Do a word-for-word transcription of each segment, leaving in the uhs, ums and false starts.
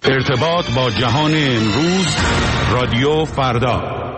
ارتباط با جهان امروز، رادیو فردا.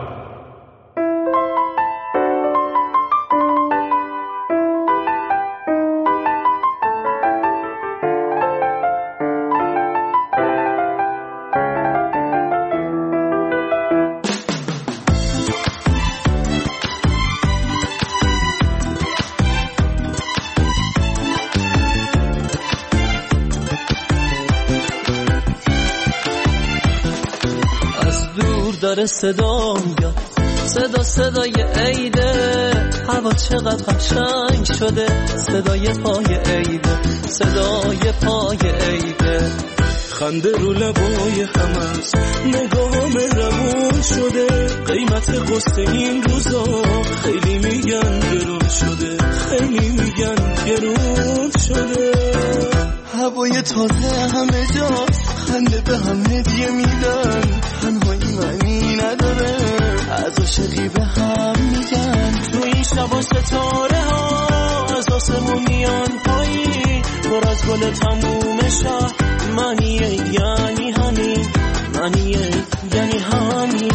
داره صدا میاد، صدا صدای عیده، هوا چقدر قشنگ شده، صدای پای عیده، صدای پای عیده، خنده رو لبای همست، نگاه مهربون شده، قیمت قصه این روزا خیلی میگن گرون شده، خیلی میگن گرون شده. هوای تازه همه جاست، خنده به هم هدیه میدن، تنهایی معنی نداره، از عاشقی به هم میگن. تو این شبا ستاره ها از آسمون میان پایین، پر از گل تموم شهر، معنیه یعنی همین، معنیه یعنی همین.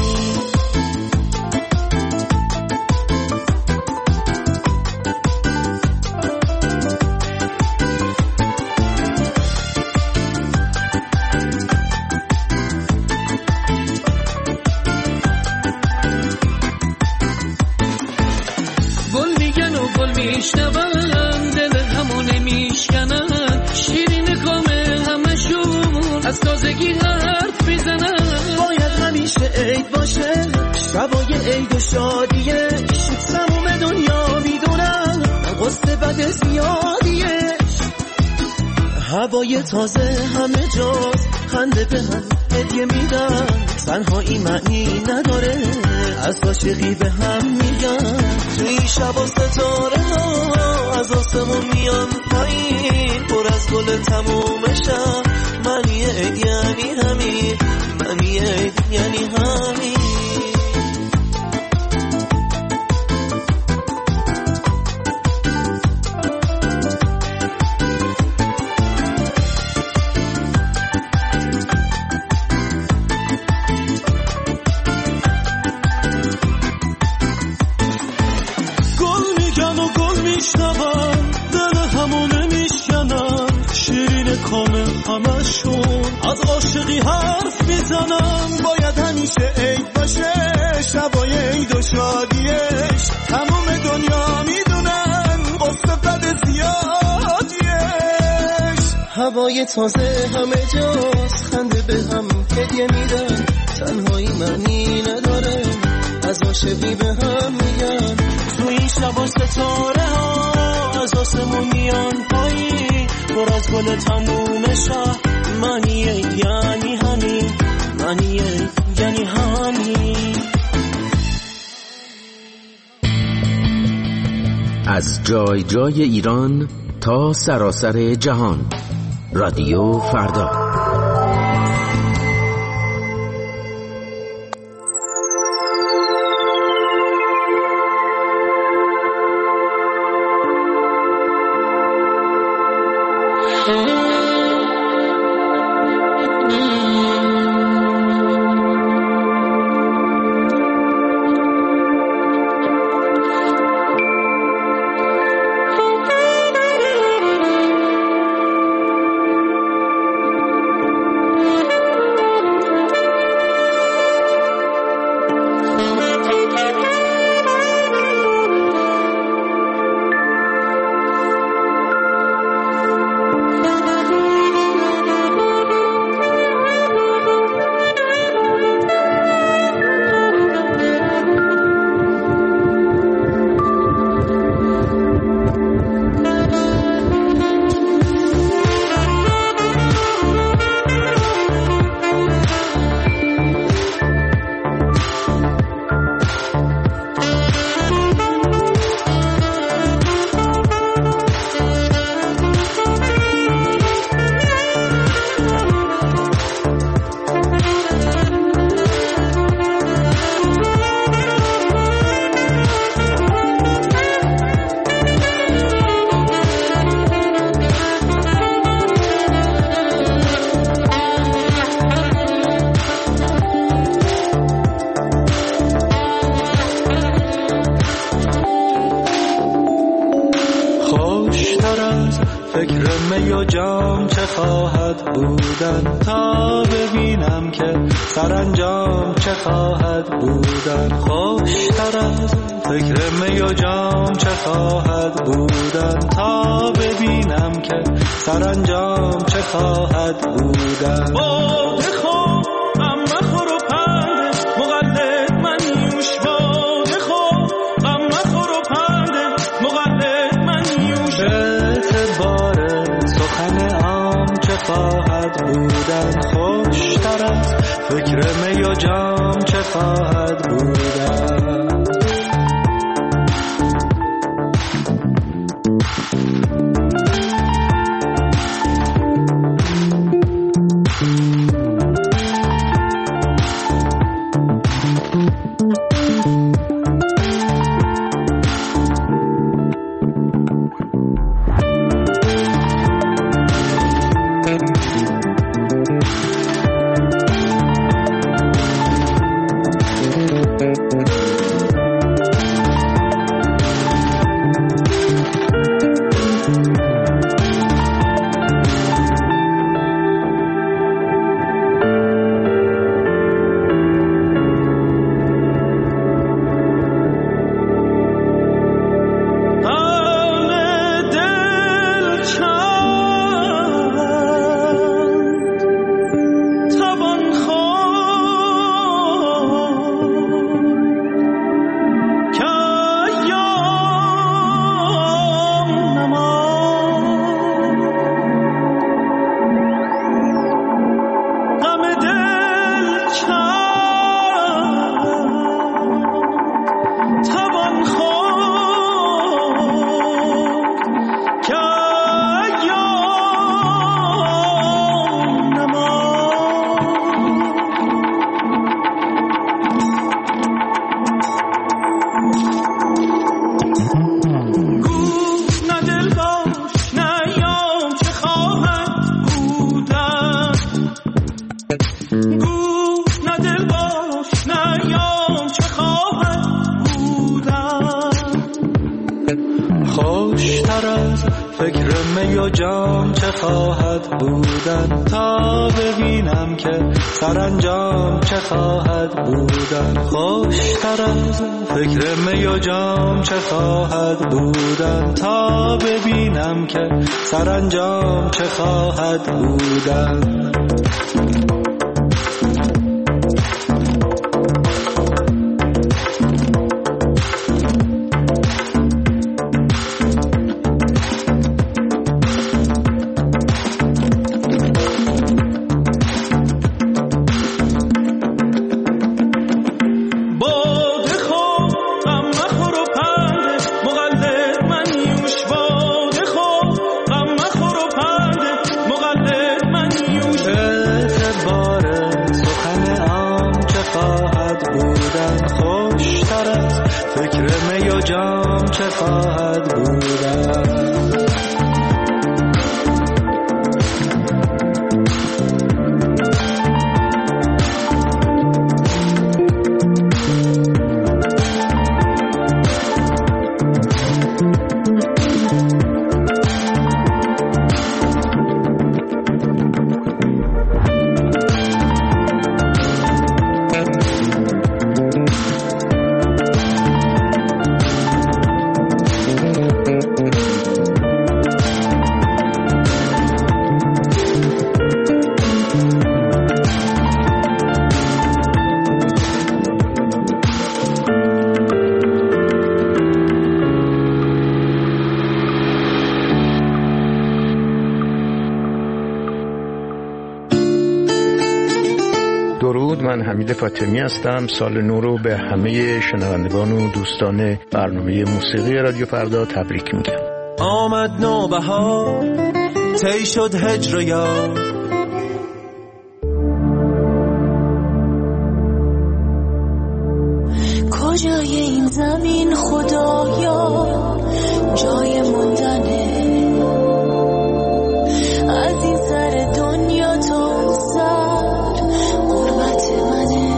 میشنون دل همونه میشکنن، شیرین کامه همشون از تازگی حرف میزنن. باید همیشه عید باشه، شبای عید و شادیش، تموم دنیا میدونن قصه بد زیادیش. هوای تازه همه جاست، خنده به هم هدیه میدن، تنهایی معنی نداره، از عاشقی به هم میگن. تو این شبا ستاره ها از آسمون میان پایین، پر از گل تموم شب، معنی عید یعنی همین، معنی عید یعنی همین. از عاشقی حرف میزنم، باید همیشه عید باشه، شبای عید و شادیش، تمام دنیا میدونن قصه بد زیادیش. هوای تازه همه جاست، خنده به هم هدیه میدن، تنهایی معنی نداره، از عاشقی به هم میگن. تو این شبا ستاره ها از آسمون میان پایین، پر از گل تموم شهر، معنی یعنی همین، معنی یعنی همین. از جای جای ایران تا سراسر جهان، رادیو فردا. خواهد بودن، تا ببینم که سرانجام چه خواهد بودن. خوشتر از فکر می و جام چه خواهد بودن، تا ببینم که سرانجام چه خواهد بودن. باده خوب غم مخور و پنده مقلد من یوش، باده خوب غم مخور و پنده مقلد من یوش. اعتبار سخن عام چه خواهد بودن، خوشتر از فکر می و جام چه خواهد بودن. سرانجام چه خواهد بودن، خوشتر از فکر می و جام چه خواهد بودن، تا ببینم که سرانجام چه خواهد بودن. درود، من حمید فاطمی هستم. سال نو رو به همه شنوندگان و دوستان برنامه موسیقی رادیو فردا تبریک میگم. آمد نوبهار، طی شد هجر یار، کجای این زمین خدایا جای موندنه، از این سر دنیا تا سر غربت منه.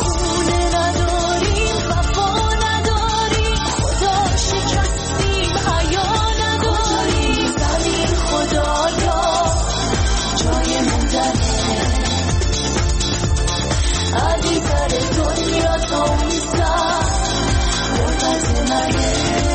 خونه نداریم وفا نداریم خدا شکستیم حیا نداریم زمین خدایا جای موندنه عزیزتر دنیا تا اون سر غربت منه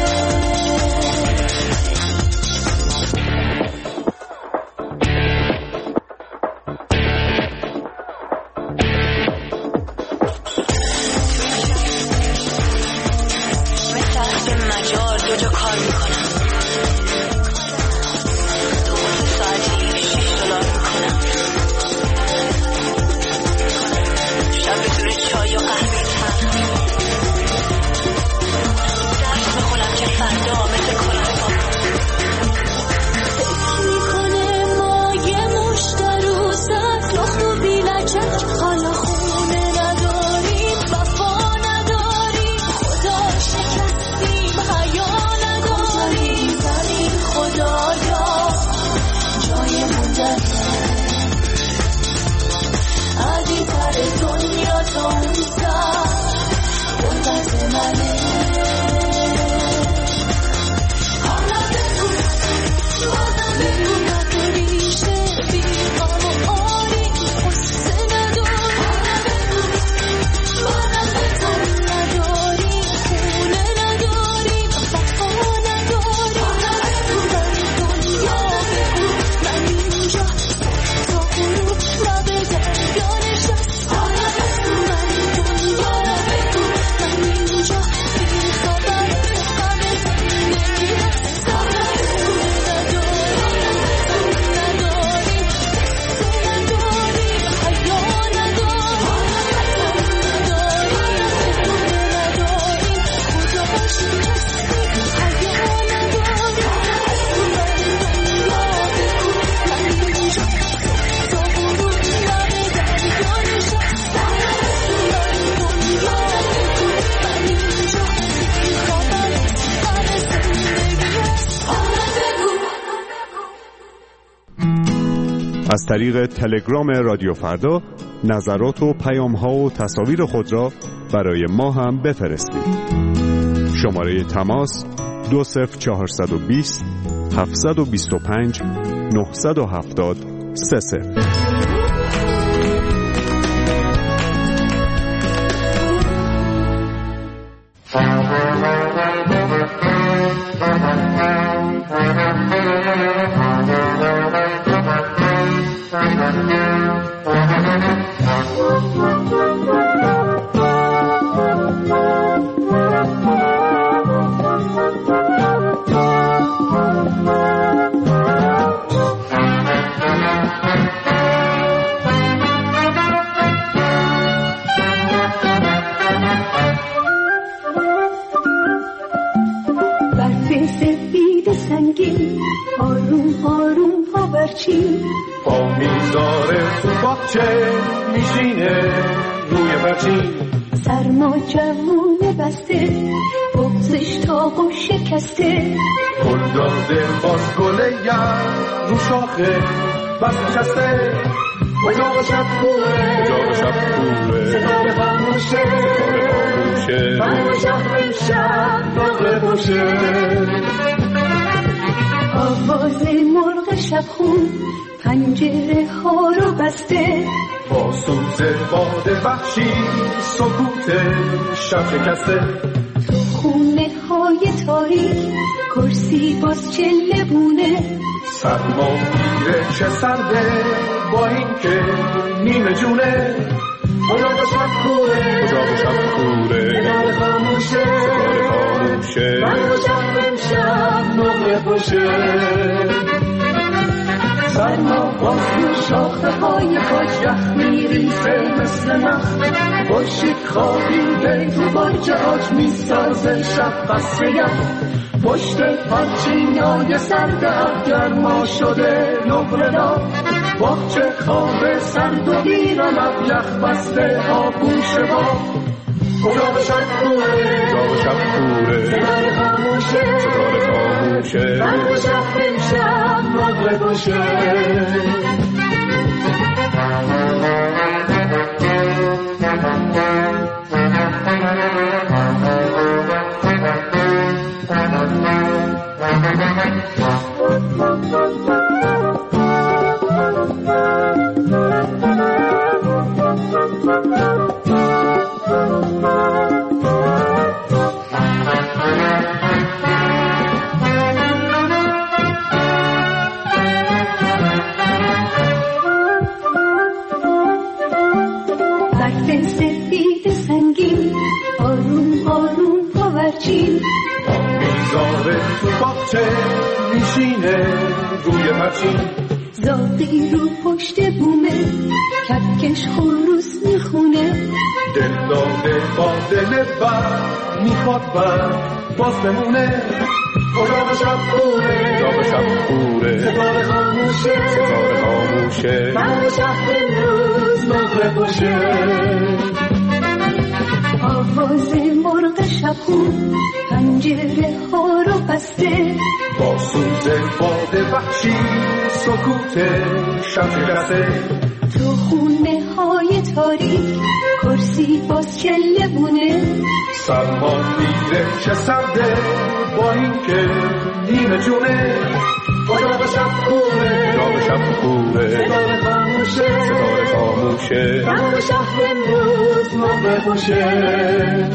از طریق تلگرام رادیو فردا نظرات و پیام‌ها و تصاویر خود را برای ما هم بفرستید. شماره تماس دو صفر چهارصد و بیست هفتصد و بیست و پنج نهصد و هفتاد سه صفر. با میزاره تو باغچه میشینه روی برچین سرما جوونه بسته بغزش تاق و شکسته گل داده باز گله یم رو شاخه بس نشسته اجاق شب کوه اجاق شب کوه ستاره خاموشه ستاره خاموشه من شهر امشب نقل باشه آواز مرغ شبخون پنجره ها رو بسته با سوز باد وحشی سکوت شب شکسته تو خونه های تاریک کرسی باز چله بونه سرما میره چه سرده با این که نیمه جونه اجاق شب کوره اجاق شب کوره ستاره خاموشه ستاره خاموشه من شهر امشب نقل باشه سرما باز رو شاخه های کاج یخ میریزه مثل نخ باشید خوابیده تو باج آج میسازه شب قصر یخ پشت پارچینای سرده گرما شده نقره دا باغچه خواب سرد و بیران یخ بسته آبوش با اجاق شب کوره اجاق شب کوره ستاره خاموشه ستاره خاموشه من شب امشب نقل باشه زاغی رو پشت بومه کپکش خروس میخونه دل داده با دل بر میخواد بر باز بمونه اتاق شب خوره اتاق شب خوره ستاره خاموشه ستاره خاموشه من شهر امروز مغرب باشه آواز مرغ شبخون پنجره ها رو بسته با سوز باد وحشی سکوت شب شکسته تو خونه های تاریک کرسی باز چله بونه سرما میره چه سرده با این که نیمه جونه اتاق شب خوره اتاق شب خوره ستاره خاموشه ستاره خاموشه من شهر امروز مغرب باشه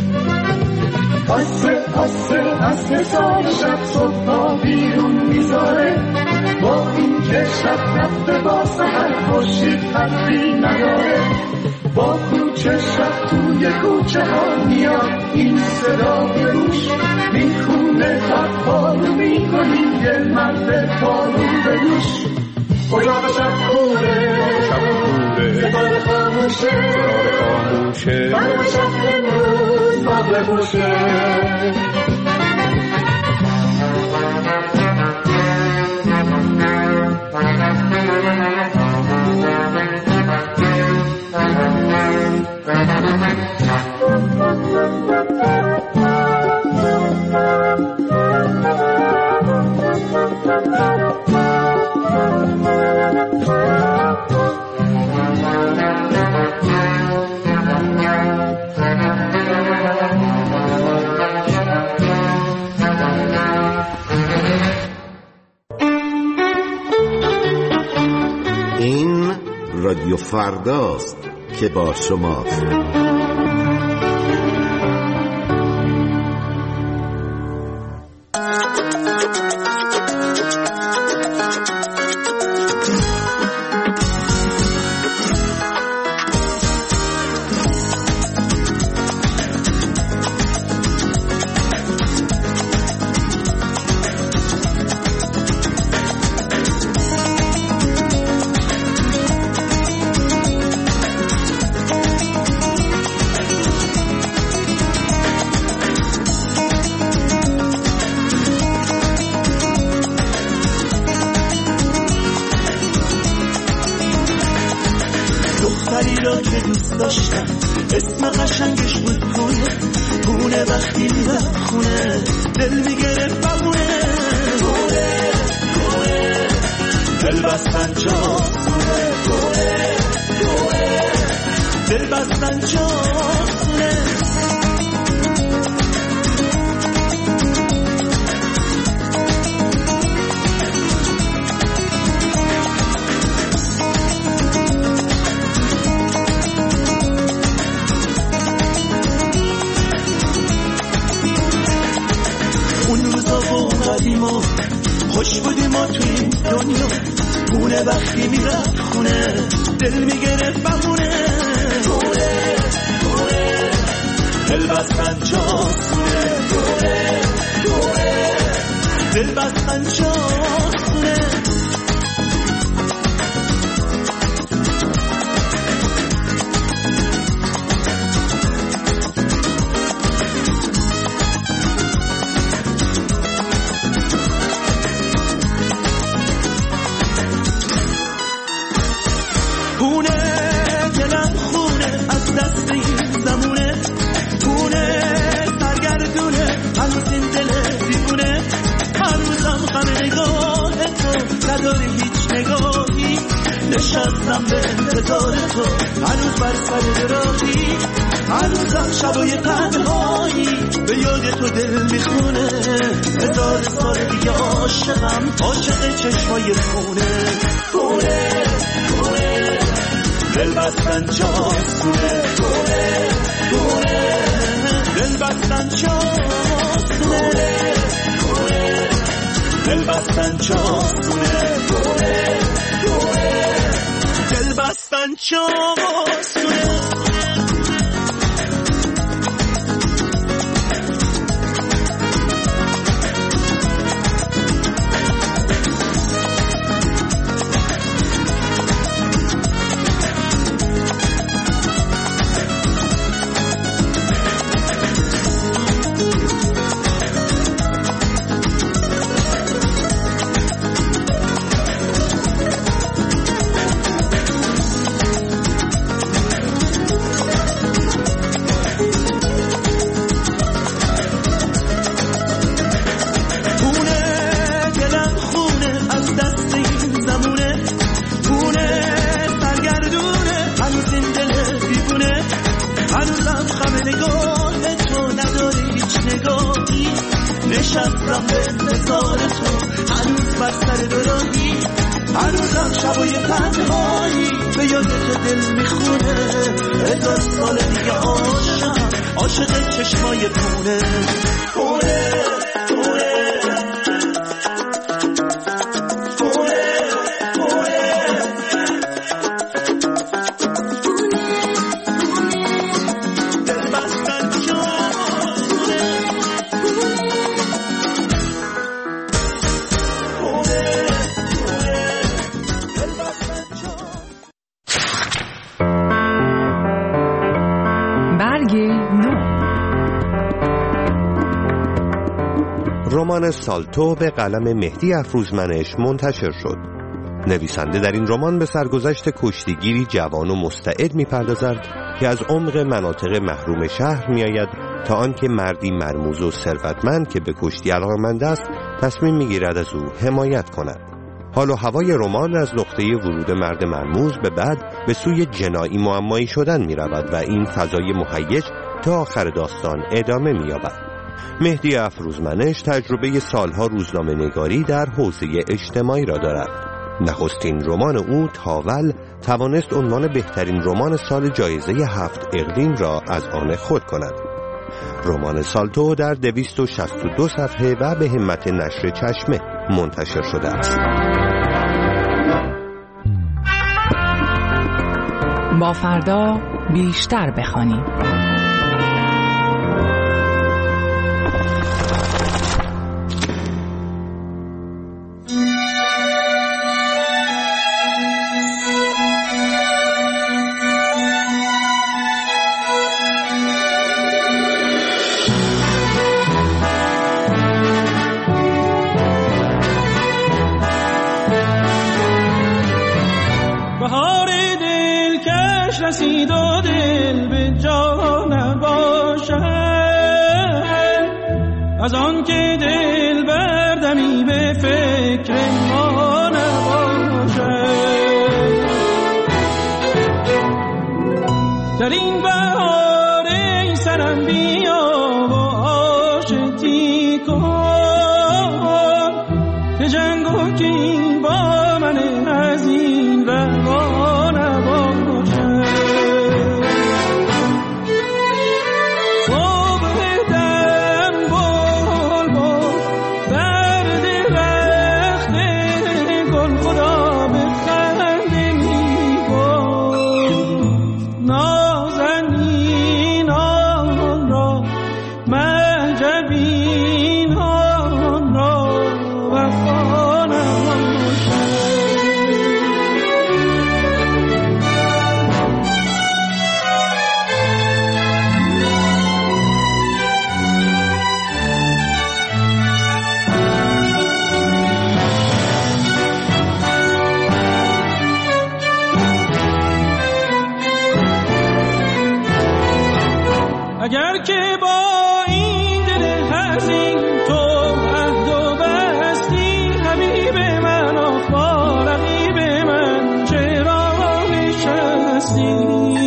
آسه آسه آسه سال شب صبح بیرون میذاره با این که شب رفته با سحر خورشید حدی نداره با کوچه شب توی کوچه ها میاد این صدا به روش میخونه خط پارو میکنی یه مرد پارو به دوش اتاق شب خوره شب خوره ستاره خاموشه ستاره خاموشه من شهر امروز مغرب باشه این رادیو فرداست که با شماست. دختری را که دوست داشتم اسم قشنگش بود گونه گونه وقتی میرم خونه دل میگرفت بمونه گونه گونه دل بستن جا گونه گونه گونه دل بستن جا گونه قدیما خوش بودیم ما توی این دنیا گونه وقتی میرفت خونه دل میگرفت بمونه گونه گونه دل بستن جا گونه گونه گونه دل بستن جا گونه نداری هیچ نگاهی نشستم به انتظار تو هنوز بر سر راهی، هنوزم شبای تنهایی به یاد تو دل میخونه. هزار سال دیگه عاشقم، عاشق چشمای خونه خونه خونه. دل بستن چاسونه خونه خونه. دل بستن چاسونه خونه. دل بستن چاسونه خونه خونه. دل بستن چاسونه. نشستم به انتظار تو، هنوز بر سر براهی، هنوزم شبای تنهایی به یاد تو دل میخونه. هزار سال دیگه عاشقم، عاشق چشمای خونه خونه خونه. رمان سالتو به قلم مهدی افروزمنش منتشر شد. نویسنده در این رمان به سرگذشت کشتیگیری جوان و مستعد می‌پردازد که از عمق مناطق محروم شهر می‌آید تا آنکه مردی مرموز و ثروتمند که به کشتی علاقه‌مند است تصمیم می‌گیرد از او حمایت کند. حال و هوای رمان از نقطه ورود مرد مرموز به بعد به سوی جنایی معمایی شدن می‌رود و این فضای مهیج تا آخر داستان ادامه می‌یابد. مهدی افروزمنش تجربه سالها روزنامه نگاری در حوزه اجتماعی را دارد. نخستین رمان او تاول توانست عنوان بهترین رمان سال جایزه هفت اقلیم را از آن خود کند. رمان سالتو در دویست و شصت و دو صفحه و به همت نشر چشمه منتشر شده است. با فردا بیشتر بخوانیم. رسید و دل به جا نباشد از آن که دل بردمی به فکر ما نباشد. در این بهار ای سرم بیا و آشتی کن که جنگ و کین با من از این رها نباشد. اگر که با این دل حزین تو عهد و بستی حبیب من آخ با رقیب من چرا نشستی.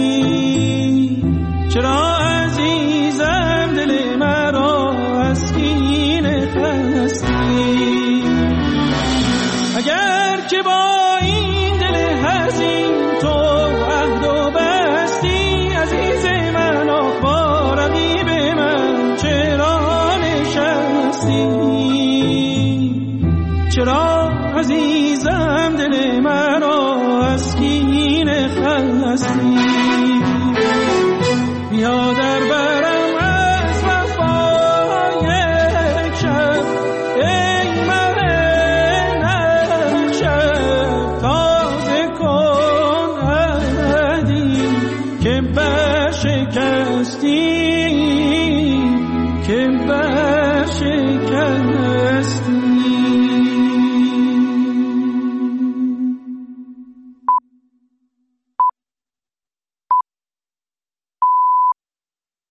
اگر که با